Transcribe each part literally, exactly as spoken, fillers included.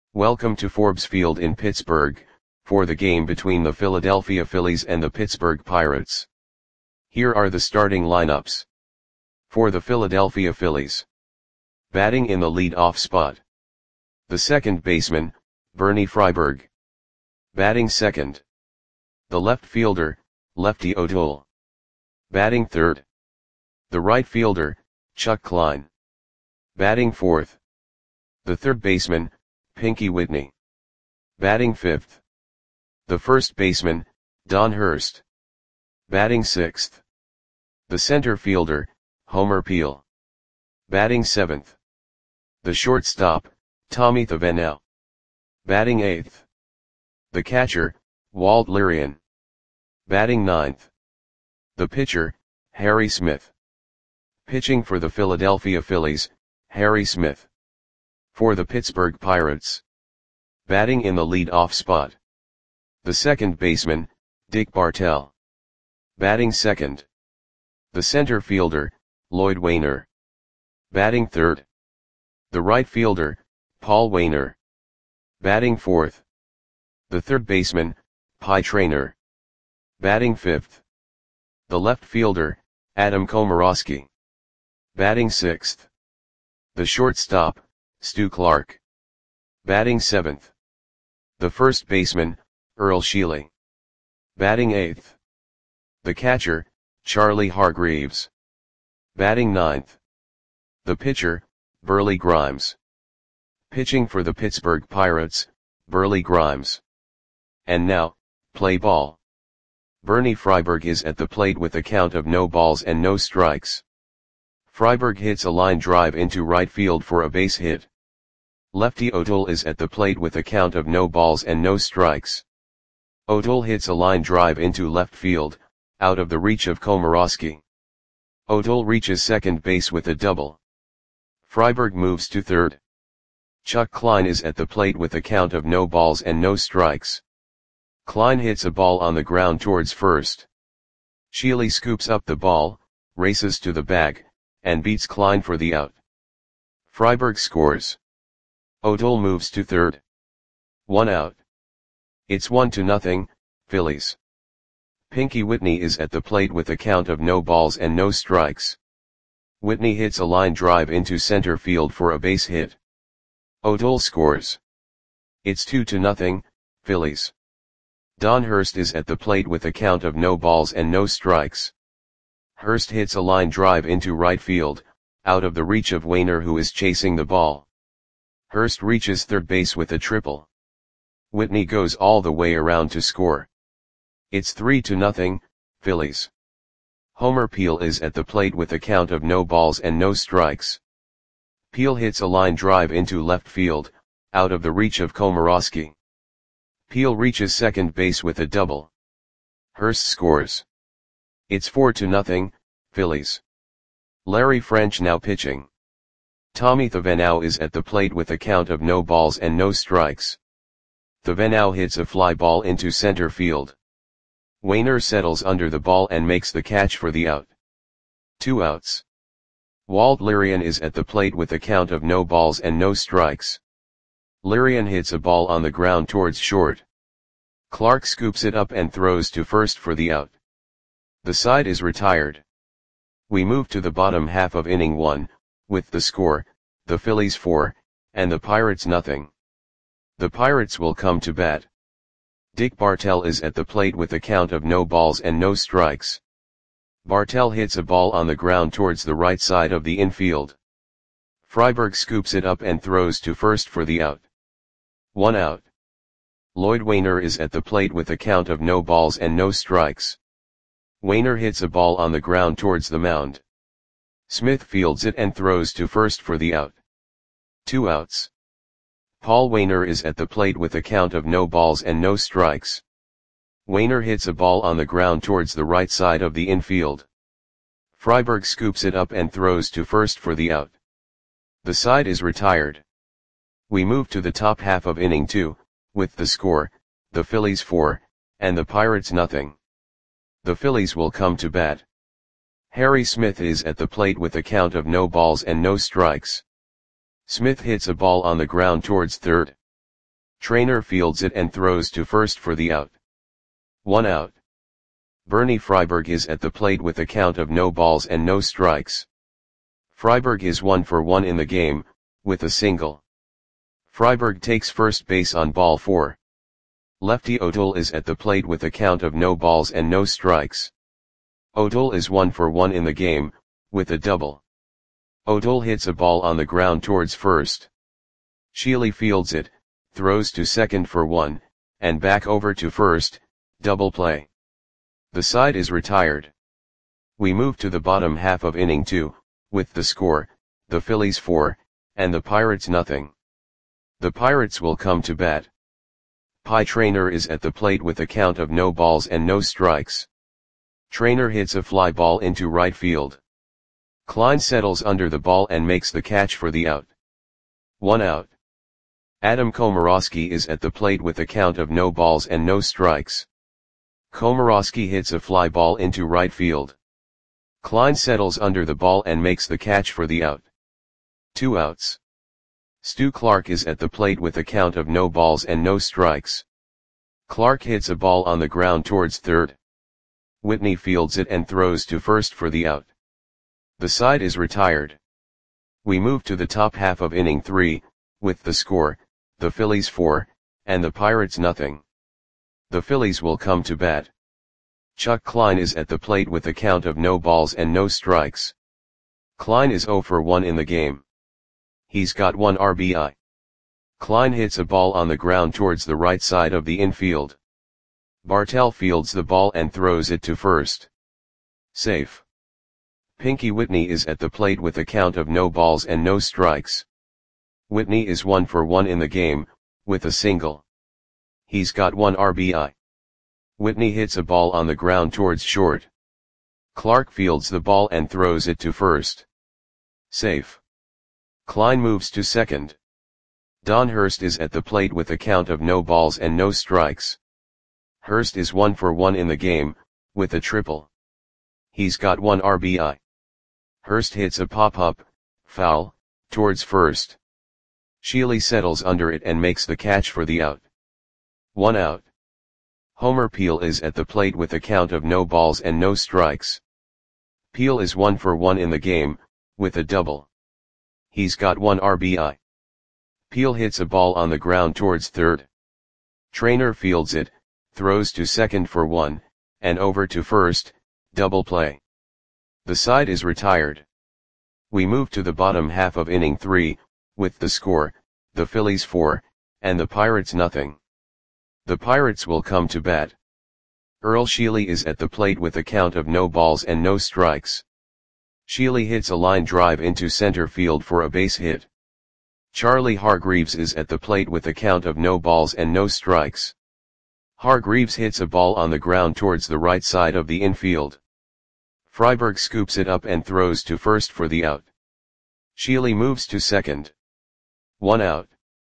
Welcome to Forbes Field in Pittsburgh, for the game between the Philadelphia Phillies and the Pittsburgh Pirates. Here are the starting lineups. For the Philadelphia Phillies. Batting in the lead-off spot. The second baseman, Bernie Freiberg. Batting second. The left fielder, Lefty O'Toole. Batting third. The right fielder, Chuck Klein. Batting fourth. The third baseman, Pinky Whitney. Batting fifth. The first baseman, Don Hurst. Batting sixth. The center fielder, Homer Peel. Batting seventh. The shortstop, Tommy Thavenau. Batting eighth. The catcher, Walt Lirian. Batting ninth. The pitcher, Harry Smith. Pitching for the Philadelphia Phillies, Harry Smith. For the Pittsburgh Pirates. Batting in the lead-off spot. The second baseman, Dick Bartell. Batting second. The center fielder, Lloyd Wainer. Batting third. The right fielder, Paul Wainer. Batting fourth. The third baseman, Pie Traynor. Batting fifth. The left fielder, Adam Komorowski. Batting sixth. The shortstop, Stu Clark. Batting seventh. The first baseman, Earl Sheely. Batting eighth. The catcher, Charlie Hargreaves. Batting ninth. The pitcher, Burley Grimes. Pitching for the Pittsburgh Pirates, Burley Grimes. And now, play ball. Bernie Freiberg is at the plate with a count of no balls and no strikes. Freiberg hits a line drive into right field for a base hit. Lefty O'Toole is at the plate with a count of no balls and no strikes. O'Toole hits a line drive into left field, out of the reach of Komorowski. O'Toole reaches second base with a double. Freiberg moves to third. Chuck Klein is at the plate with a count of no balls and no strikes. Klein hits a ball on the ground towards first. Sheely scoops up the ball, races to the bag, and beats Klein for the out. Freiberg scores. O'Toole moves to third. One out. It's one to nothing, Phillies. Pinky Whitney is at the plate with a count of no balls and no strikes. Whitney hits a line drive into center field for a base hit. O'Toole scores. It's two to nothing, Phillies. Don Hurst is at the plate with a count of no balls and no strikes. Hurst hits a line drive into right field, out of the reach of Wainer, who is chasing the ball. Hurst reaches third base with a triple. Whitney goes all the way around to score. It's three to nothing, Phillies. Homer Peel is at the plate with a count of no balls and no strikes. Peel hits a line drive into left field, out of the reach of Komorowski. Peel reaches second base with a double. Hurst scores. It's four to nothing, Phillies. Larry French now pitching. Tommy Thavenau is at the plate with a count of no balls and no strikes. Thavenau hits a fly ball into center field. Wainer settles under the ball and makes the catch for the out. Two outs. Walt Lirian is at the plate with a count of no balls and no strikes. Lirian hits a ball on the ground towards short. Clark scoops it up and throws to first for the out. The side is retired. We move to the bottom half of inning one, with the score, the Phillies four, and the Pirates nothing. The Pirates will come to bat. Dick Bartell is at the plate with a count of no balls and no strikes. Bartell hits a ball on the ground towards the right side of the infield. Freiberg scoops it up and throws to first for the out. One out. Lloyd Wainer is at the plate with a count of no balls and no strikes. Wainer hits a ball on the ground towards the mound. Smith fields it and throws to first for the out. Two outs. Paul Wainer is at the plate with a count of no balls and no strikes. Wainer hits a ball on the ground towards the right side of the infield. Freiberg scoops it up and throws to first for the out. The side is retired. We move to the top half of inning two, with the score, the Phillies four, and the Pirates nothing. The Phillies will come to bat. Harry Smith is at the plate with a count of no balls and no strikes. Smith hits a ball on the ground towards third. Trainer fields it and throws to first for the out. One out. Bernie Freiberg is at the plate with a count of no balls and no strikes. Freiberg is one for one in the game, with a single. Freiberg takes first base on ball four. Lefty O'Toole is at the plate with a count of no balls and no strikes. O'Toole is one for one in the game, with a double. O'Toole hits a ball on the ground towards first. Sheely fields it, throws to second for one, and back over to first, double play. The side is retired. We move to the bottom half of inning two, with the score, the Phillies four, and the Pirates nothing. The Pirates will come to bat. Pie Trainer is at the plate with a count of no balls and no strikes. Trainer hits a fly ball into right field. Klein settles under the ball and makes the catch for the out. One out. Adam Komorowski is at the plate with a count of no balls and no strikes. Komorowski hits a fly ball into right field. Klein settles under the ball and makes the catch for the out. Two outs. Stu Clark is at the plate with a count of no balls and no strikes. Clark hits a ball on the ground towards third. Whitney fields it and throws to first for the out. The side is retired. We move to the top half of inning three, with the score, the Phillies four, and the Pirates nothing. The Phillies will come to bat. Chuck Klein is at the plate with a count of no balls and no strikes. Klein is zero for one in the game. He's got one R B I. Klein hits a ball on the ground towards the right side of the infield. Bartell fields the ball and throws it to first. Safe. Pinky Whitney is at the plate with a count of no balls and no strikes. Whitney is one for one in the game, with a single. He's got one R B I. Whitney hits a ball on the ground towards short. Clark fields the ball and throws it to first. Safe. Klein moves to second. Don Hurst is at the plate with a count of no balls and no strikes. Hurst is one for one in the game, with a triple. He's got one R B I. Hurst hits a pop-up, foul, towards first. Sheely settles under it and makes the catch for the out. One out. Homer Peel is at the plate with a count of no balls and no strikes. Peel is one for one in the game, with a double. He's got one R B I. Peel hits a ball on the ground towards third. Trainer fields it, throws to second for one, and over to first, double play. The side is retired. We move to the bottom half of inning three, with the score, the Phillies four, and the Pirates nothing. The Pirates will come to bat. Earl Sheely is at the plate with a count of no balls and no strikes. Sheely hits a line drive into center field for a base hit. Charlie Hargreaves is at the plate with a count of no balls and no strikes. Hargreaves hits a ball on the ground towards the right side of the infield. Freiberg scoops it up and throws to first for the out. Sheely moves to second. One out.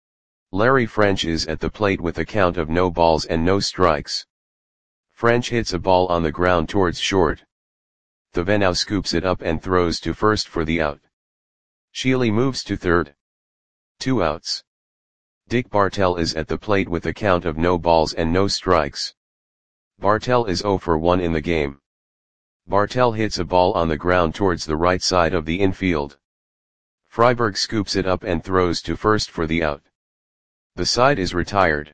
Larry French is at the plate with a count of no balls and no strikes. French hits a ball on the ground towards short. Thavenau scoops it up and throws to first for the out. Sheely moves to third. Two outs. Dick Bartell is at the plate with a count of no balls and no strikes. Bartell is zero for one in the game. Bartell hits a ball on the ground towards the right side of the infield. Freiberg scoops it up and throws to first for the out. The side is retired.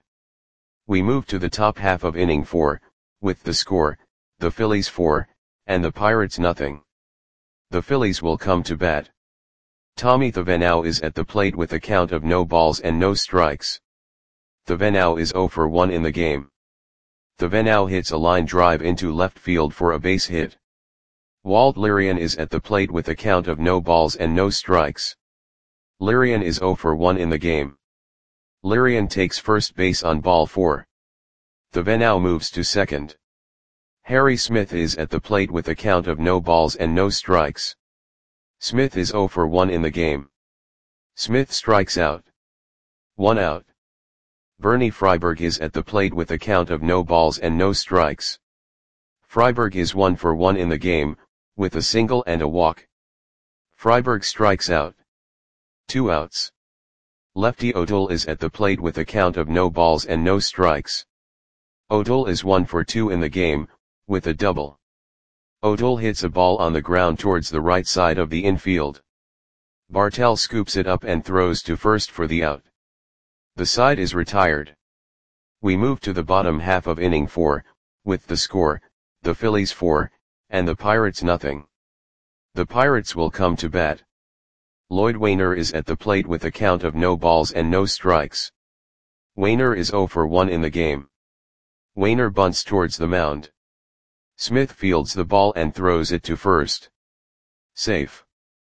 We move to the top half of inning four, with the score, the Phillies four, and the Pirates nothing. The Phillies will come to bat. Tommy Thavenau is at the plate with a count of no balls and no strikes. Thavenau is zero for one in the game. Thavenau hits a line drive into left field for a base hit. Walt Lirian is at the plate with a count of no balls and no strikes. Lirian is zero for one in the game. Lirian takes first base on ball four. Thavenau moves to second. Harry Smith is at the plate with a count of no balls and no strikes. Smith is zero for one in the game. Smith strikes out. One out. Bernie Freiberg is at the plate with a count of no balls and no strikes. Freiberg is one for one in the game, with a single and a walk. Freiberg strikes out. Two outs. Lefty O'Toole is at the plate with a count of no balls and no strikes. O'Toole is one for two in the game, with a double. O'Toole hits a ball on the ground towards the right side of the infield. Bartell scoops it up and throws to first for the out. The side is retired. We move to the bottom half of inning four, with the score, the Phillies four, and the Pirates nothing. The Pirates will come to bat. Lloyd Waner is at the plate with a count of no balls and no strikes. Waner is oh for one in the game. Waner bunts towards the mound. Smith fields the ball and throws it to first. Safe.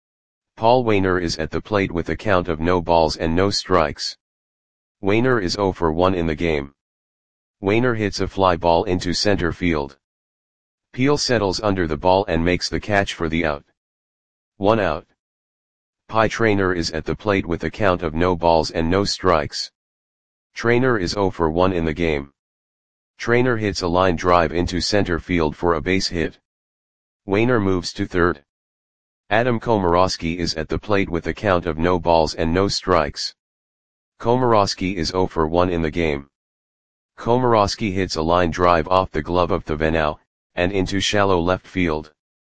Paul Waner is at the plate with a count of no balls and no strikes. Waner is oh for one in the game. Waner hits a fly ball into center field. Peel settles under the ball and makes the catch for the out. One out. Pie Traynor is at the plate with a count of no balls and no strikes. Traynor is oh for one in the game. Traynor hits a line drive into center field for a base hit. Waner moves to third. Adam Komorowski is at the plate with a count of no balls and no strikes. Komorowski is oh for one in the game. Komorowski hits a line drive off the glove of Thevenot, and into shallow left field.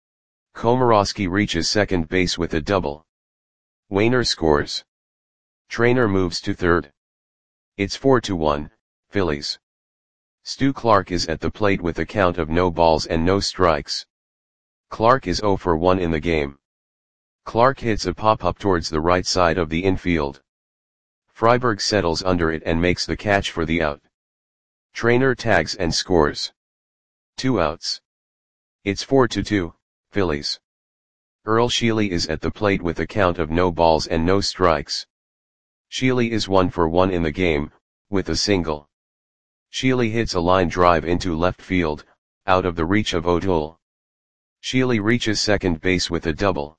Komorowski reaches second base with a double. Waner scores. Traynor moves to third. It's four to one, Phillies. Stu Clark is at the plate with a count of no balls and no strikes. Clark is oh for one in the game. Clark hits a pop-up towards the right side of the infield. Freiberg settles under it and makes the catch for the out. Traynor tags and scores. Two outs. It's four to two, Phillies. Earl Sheely is at the plate with a count of no balls and no strikes. Sheely is one for one in the game, with a single. Sheely hits a line drive into left field, out of the reach of O'Toole. Sheely reaches second base with a double.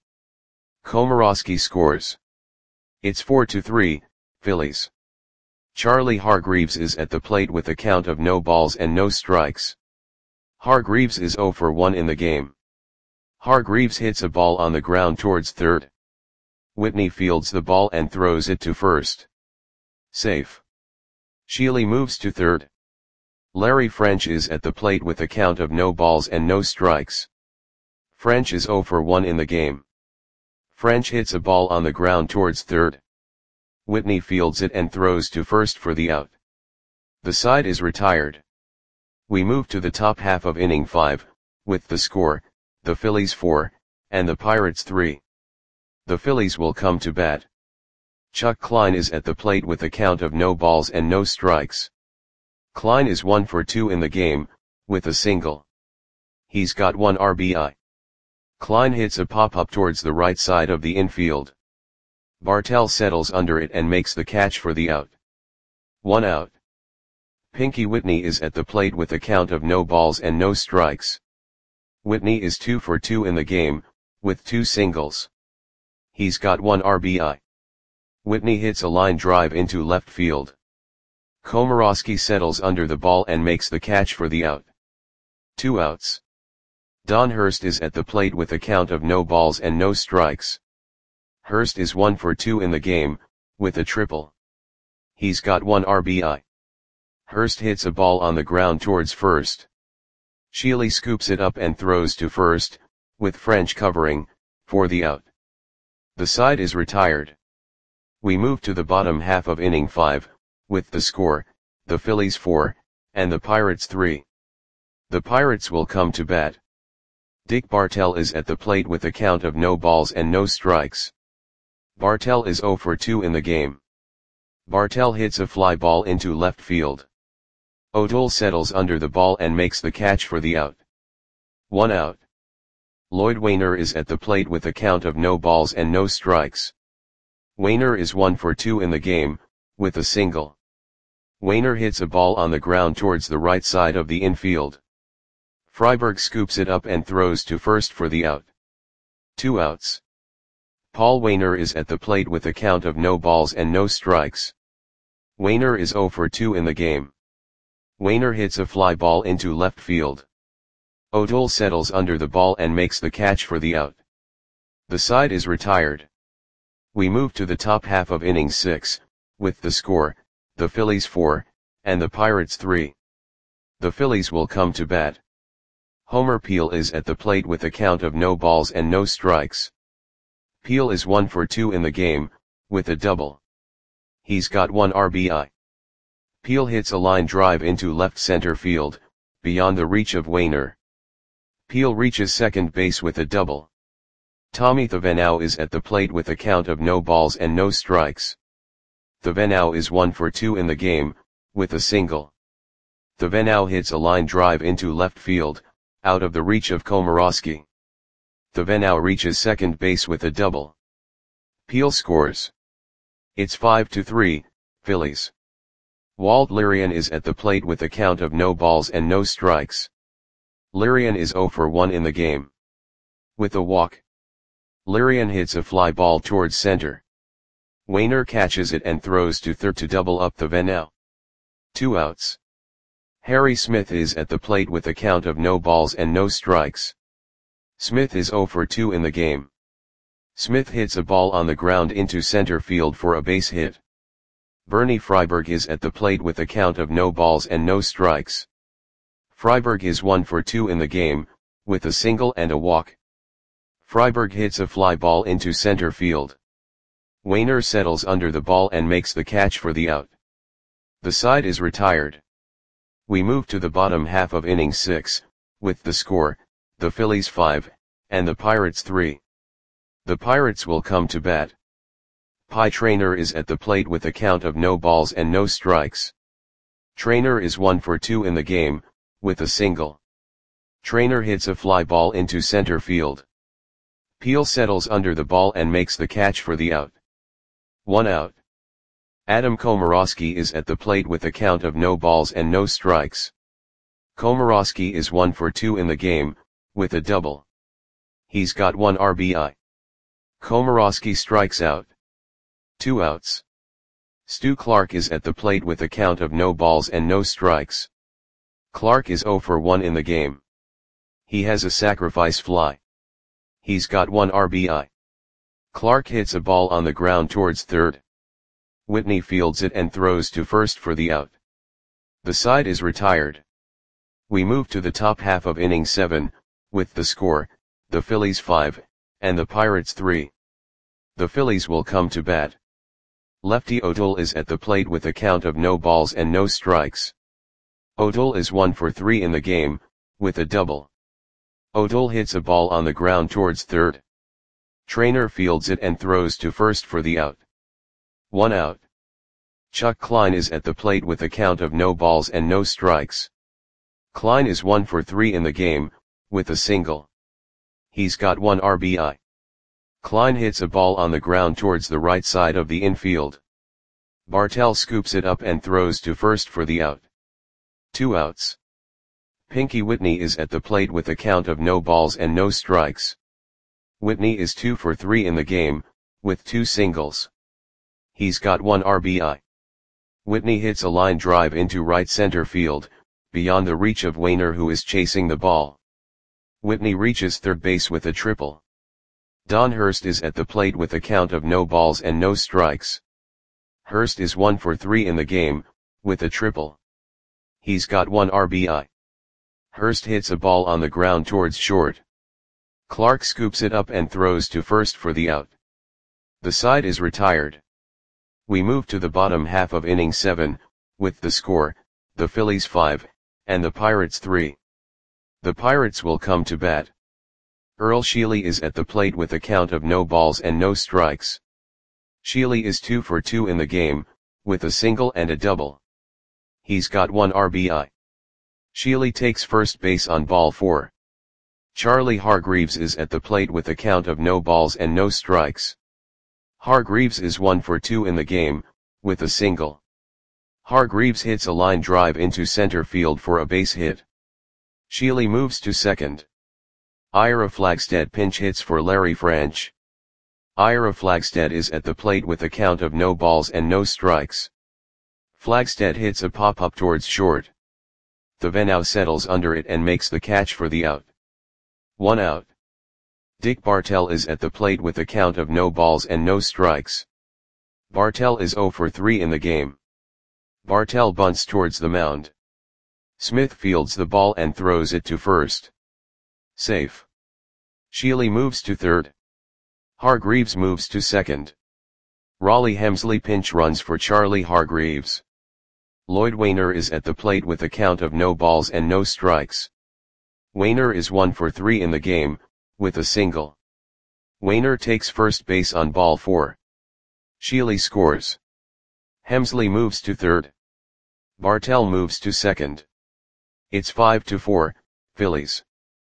Komorowski scores. It's four to three, Phillies. Charlie Hargreaves is at the plate with a count of no balls and no strikes. Hargreaves is oh for one in the game. Hargreaves hits a ball on the ground towards third. Whitney fields the ball and throws it to first. Safe. Sheely moves to third. Larry French is at the plate with a count of no balls and no strikes. French is oh for one in the game. French hits a ball on the ground towards third. Whitney fields it and throws to first for the out. The side is retired. We move to the top half of inning five, with the score, the Phillies four, and the Pirates three. The Phillies will come to bat. Chuck Klein is at the plate with a count of no balls and no strikes. Klein is one for two in the game, with a single. He's got one R B I. Klein hits a pop-up towards the right side of the infield. Bartell settles under it and makes the catch for the out. One out. Pinky Whitney is at the plate with a count of no balls and no strikes. Whitney is two for two in the game, with two singles. He's got one R B I. Whitney hits a line drive into left field. Komorowski settles under the ball and makes the catch for the out. Two outs. Don Hurst is at the plate with a count of no balls and no strikes. Hurst is one for two in the game, with a triple. He's got one R B I. Hurst hits a ball on the ground towards first. Sheely scoops it up and throws to first, with French covering, for the out. The side is retired. We move to the bottom half of inning five, with the score, the Phillies four, and the Pirates three. The Pirates will come to bat. Dick Bartell is at the plate with a count of no balls and no strikes. Bartell is oh for two in the game. Bartell hits a fly ball into left field. O'Toole settles under the ball and makes the catch for the out. One out. Lloyd Waner is at the plate with a count of no balls and no strikes. Waner is one for two in the game, with a single. Waner hits a ball on the ground towards the right side of the infield. Freiberg scoops it up and throws to first for the out. Two outs. Paul Waner is at the plate with a count of no balls and no strikes. Waner is oh for two in the game. Waner hits a fly ball into left field. O'Toole settles under the ball and makes the catch for the out. The side is retired. We move to the top half of inning six, with the score, the Phillies four, and the Pirates three. The Phillies will come to bat. Homer Peel is at the plate with a count of no balls and no strikes. Peel is one for two in the game, with a double. He's got one R B I. Peel hits a line drive into left center field, beyond the reach of Wainer. Peel reaches second base with a double. Tommy Thevenot is at the plate with a count of no balls and no strikes. Thevenot is one for two in the game, with a single. Thevenot hits a line drive into left field, out of the reach of Komorowski. Thevenot reaches second base with a double. Peel scores. It's five to three, Phillies. Walt Lirian is at the plate with a count of no balls and no strikes. Lirian is zero for one in the game. With a walk. Lirian hits a fly ball towards center. Wainer catches it and throws to third to double up Thevenot. Two outs. Harry Smith is at the plate with a count of no balls and no strikes. Smith is zero for two in the game. Smith hits a ball on the ground into center field for a base hit. Bernie Freiberg is at the plate with a count of no balls and no strikes. Freiberg is one for two in the game, with a single and a walk. Freiberg hits a fly ball into center field. Wainer settles under the ball and makes the catch for the out. The side is retired. We move to the bottom half of inning six, with the score, the Phillies five, and the Pirates three. The Pirates will come to bat. Pie Traynor is at the plate with a count of no balls and no strikes. Traynor is one for two in the game, with a single. Traynor hits a fly ball into center field. Peel settles under the ball and makes the catch for the out. One out. Adam Komorowski is at the plate with a count of no balls and no strikes. Komorowski is one for two in the game, with a double. He's got one R B I. Komorowski strikes out. Two outs. Stu Clark is at the plate with a count of no balls and no strikes. Clark is zero for one in the game. He has a sacrifice fly. He's got one R B I. Clark hits a ball on the ground towards third. Whitney fields it and throws to first for the out. The side is retired. We move to the top half of inning seven, with the score, the Phillies five, and the Pirates three. The Phillies will come to bat. Lefty O'Toole is at the plate with a count of no balls and no strikes. O'Toole is one for three in the game, with a double. O'Toole hits a ball on the ground towards third. Traynor fields it and throws to first for the out. One out. Chuck Klein is at the plate with a count of no balls and no strikes. Klein is one for three in the game, with a single. He's got one R B I. Klein hits a ball on the ground towards the right side of the infield. Bartell scoops it up and throws to first for the out. Two outs. Pinky Whitney is at the plate with a count of no balls and no strikes. Whitney is two for three in the game, with two singles. He's got one R B I. Whitney hits a line drive into right center field, beyond the reach of Wainer who is chasing the ball. Whitney reaches third base with a triple. Don Hurst is at the plate with a count of no balls and no strikes. Hurst is one for three in the game, with a triple. He's got one R B I. Hurst hits a ball on the ground towards short. Clark scoops it up and throws to first for the out. The side is retired. We move to the bottom half of inning seven, with the score, the Phillies five, and the Pirates three. The Pirates will come to bat. Earl Sheely is at the plate with a count of no balls and no strikes. Sheely is two for two in the game, with a single and a double. He's got one R B I. Sheely takes first base on ball four. Charlie Hargreaves is at the plate with a count of no balls and no strikes. Hargreaves is one for two in the game, with a single. Hargreaves hits a line drive into center field for a base hit. Sheely moves to second. Ira Flagstead pinch hits for Larry Franch. Ira Flagstead is at the plate with a count of no balls and no strikes. Flagstead hits a pop-up towards short. Thevenot settles under it and makes the catch for the out. One out. Dick Bartell is at the plate with a count of no balls and no strikes. Bartel is zero for three in the game. Bartel bunts towards the mound. Smith fields the ball and throws it to first. Safe. Sheely moves to third. Hargreaves moves to second. Raleigh Hemsley pinch runs for Charlie Hargreaves. Lloyd Wainer is at the plate with a count of no balls and no strikes. Wainer is one for three in the game, with a single. Wainer takes first base on ball four. Sheely scores. Hemsley moves to third. Bartel moves to second. It's five to four, Phillies.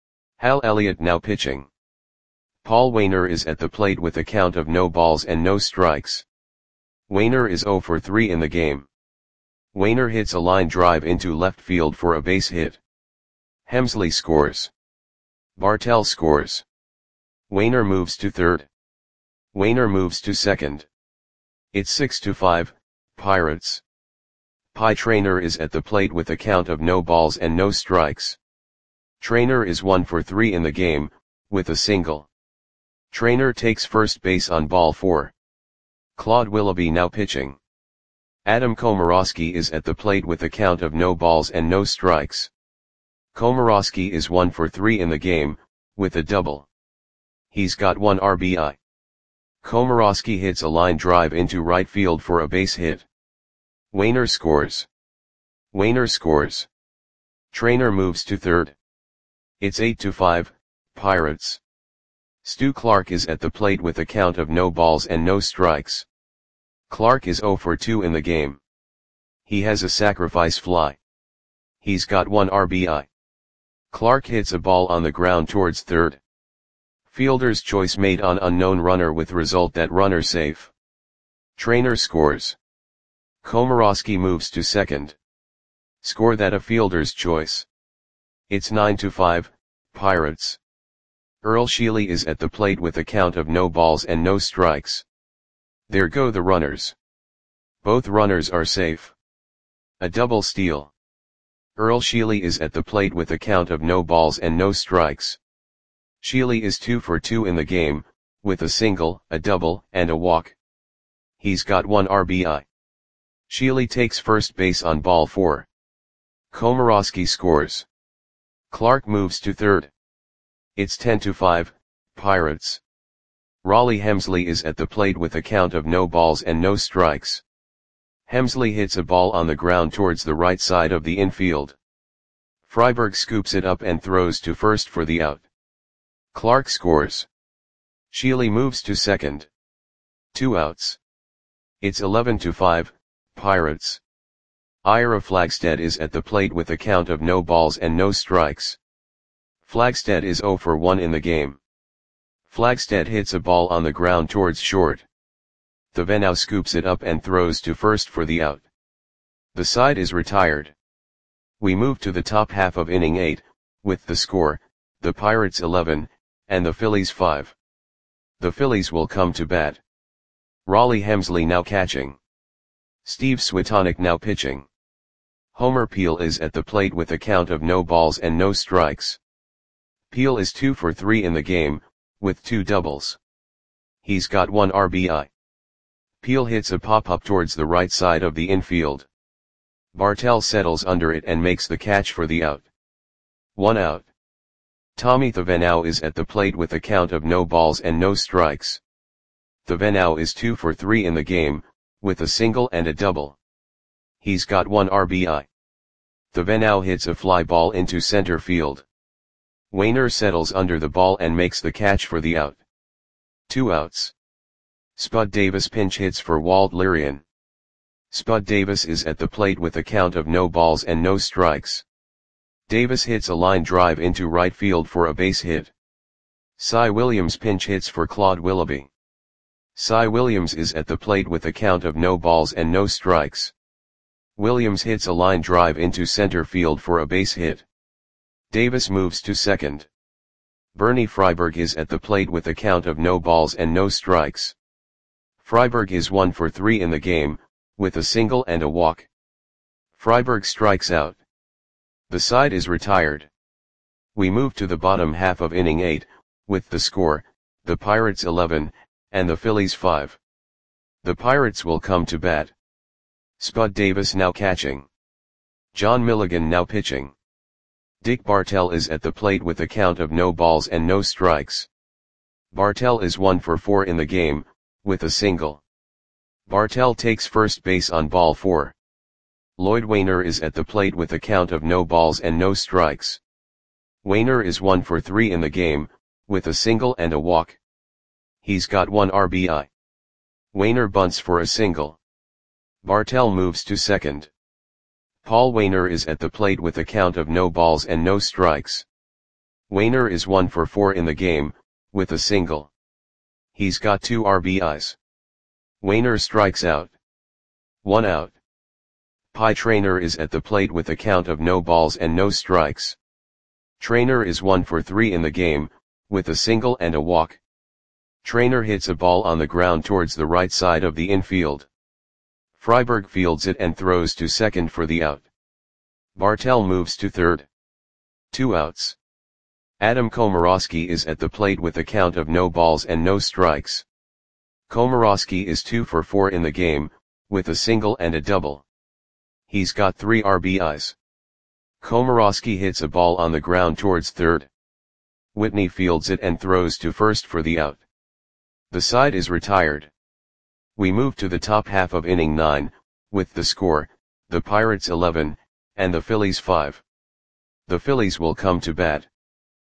Hal Elliott now pitching. Paul Wainer is at the plate with a count of no balls and no strikes. Wainer is zero for three in the game. Wainer hits a line drive into left field for a base hit. Hemsley scores. Bartel scores. Wainer moves to third. Wainer moves to second. It's six to five, Pirates. Pie Traynor is at the plate with a count of no balls and no strikes. Traynor is one for three in the game, with a single. Traynor takes first base on ball four. Claude Willoughby now pitching. Adam Komorowski is at the plate with a count of no balls and no strikes. Komorowski is one for three in the game, with a double. He's got one R B I. Komorowski hits a line drive into right field for a base hit. Wainer scores. Wainer scores. Traynor moves to third. It's eight to five, Pirates. Stu Clark is at the plate with a count of no balls and no strikes. Clark is zero for two in the game. He has a sacrifice fly. He's got one R B I. Clark hits a ball on the ground towards third. Fielder's choice made on unknown runner with result that runner safe. Traynor scores. Komorowski moves to second. Score that a fielder's choice. It's nine to five, Pirates. Earl Sheely is at the plate with a count of no balls and no strikes. There go the runners. Both runners are safe. A double steal. Earl Sheely is at the plate with a count of no balls and no strikes. Sheely is two for two in the game, with a single, a double, and a walk. He's got one R B I. Sheely takes first base on ball four. Komorowski scores. Clark moves to third. It's ten to five, Pirates. Raleigh Hemsley is at the plate with a count of no balls and no strikes. Hemsley hits a ball on the ground towards the right side of the infield. Freiberg scoops it up and throws to first for the out. Clark scores. Sheely moves to second. Two outs. It's eleven to five, Pirates. Ira Flagstead is at the plate with a count of no balls and no strikes. Flagstead is zero for one in the game. Flagstead hits a ball on the ground towards short. Thevenot scoops it up and throws to first for the out. The side is retired. We move to the top half of inning eight, with the score, the Pirates eleven, and the Phillies five. The Phillies will come to bat. Raleigh Hemsley now catching. Steve Switonic now pitching. Homer Peel is at the plate with a count of no balls and no strikes. Peel is two for three in the game, with two doubles. He's got one R B I. Peel hits a pop-up towards the right side of the infield. Bartel settles under it and makes the catch for the out. One out. Tommy Thevenot is at the plate with a count of no balls and no strikes. Thevenot is two for three in the game, with a single and a double. He's got one R B I. Thevenot hits a fly ball into center field. Wainer settles under the ball and makes the catch for the out. Two outs. Spud Davis pinch hits for Walt Lirian. Spud Davis is at the plate with a count of no balls and no strikes. Davis hits a line drive into right field for a base hit. Cy Williams pinch hits for Claude Willoughby. Cy Williams is at the plate with a count of no balls and no strikes. Williams hits a line drive into center field for a base hit. Davis moves to second. Bernie Freiberg is at the plate with a count of no balls and no strikes. Freiberg is one for three in the game, with a single and a walk. Freiberg strikes out. The side is retired. We move to the bottom half of inning eight, with the score, the Pirates eleven, and the Phillies five. The Pirates will come to bat. Spud Davis now catching. John Milligan now pitching. Dick Bartell is at the plate with a count of no balls and no strikes. Bartell is one for four in the game, with a single. Bartell takes first base on ball four. Lloyd Wainer is at the plate with a count of no balls and no strikes. Wainer is one for three in the game, with a single and a walk. He's got one R B I. Wainer bunts for a single. Bartell moves to second. Paul Wainer is at the plate with a count of no balls and no strikes. Wainer is one for four in the game, with a single. He's got two R B Is. Wainer strikes out. One out. Pie Traynor is at the plate with a count of no balls and no strikes. Traynor is one for three in the game, with a single and a walk. Traynor hits a ball on the ground towards the right side of the infield. Freiberg fields it and throws to second for the out. Bartell moves to third. Two outs. Adam Komorowski is at the plate with a count of no balls and no strikes. Komorowski is two for four in the game, with a single and a double. He's got three R B Is. Komorowski hits a ball on the ground towards third. Whitney fields it and throws to first for the out. The side is retired. We move to the top half of inning nine, with the score, the Pirates eleven, and the Phillies five. The Phillies will come to bat.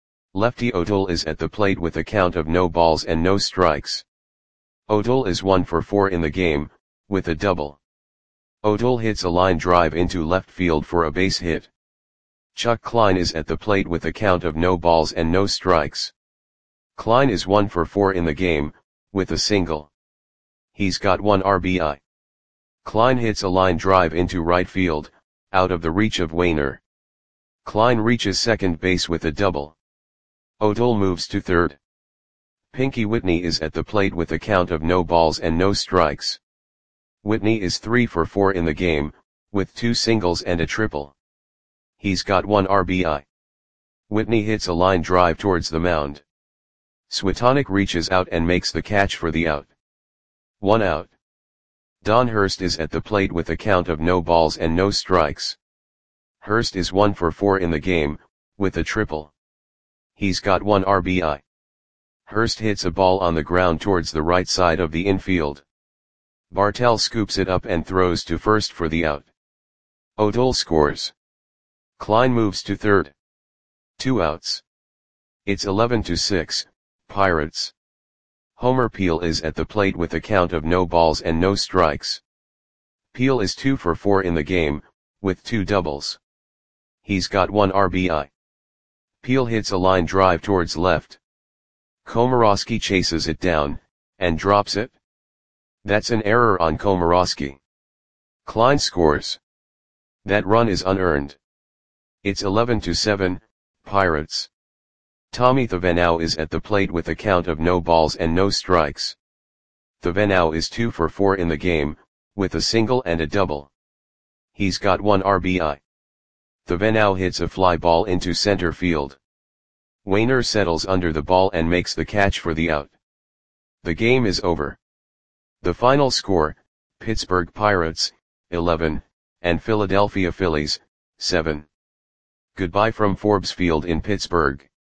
Lefty O'Toole is at the plate with a count of no balls and no strikes. O'Toole is one for four in the game, with a double. O'Toole hits a line drive into left field for a base hit. Chuck Klein is at the plate with a count of no balls and no strikes. Klein is one for four in the game, with a single. He's got one R B I. Klein hits a line drive into right field, out of the reach of Wainer. Klein reaches second base with a double. O'Toole moves to third. Pinky Whitney is at the plate with a count of no balls and no strikes. Whitney is three for four in the game, with two singles and a triple. He's got one R B I. Whitney hits a line drive towards the mound. Switonic reaches out and makes the catch for the out. One out. Don Hurst is at the plate with a count of no balls and no strikes. Hurst is one for four in the game, with a triple. He's got one R B I. Hurst hits a ball on the ground towards the right side of the infield. Bartell scoops it up and throws to first for the out. O'Toole scores. Klein moves to third. Two outs. It's eleven to six, Pirates. Homer Peel is at the plate with a count of no balls and no strikes. Peel is two for four in the game, with two doubles. He's got one R B I. Peel hits a line drive towards left. Komorowski chases it down, and drops it. That's an error on Komorowski. Klein scores. That run is unearned. It's eleven to seven, Pirates. Tommy Thavenau is at the plate with a count of no balls and no strikes. Thavenau is two for four in the game, with a single and a double. He's got one R B I. Thavenau hits a fly ball into center field. Wainer settles under the ball and makes the catch for the out. The game is over. The final score, Pittsburgh Pirates, eleven, and Philadelphia Phillies, seven. Goodbye from Forbes Field in Pittsburgh.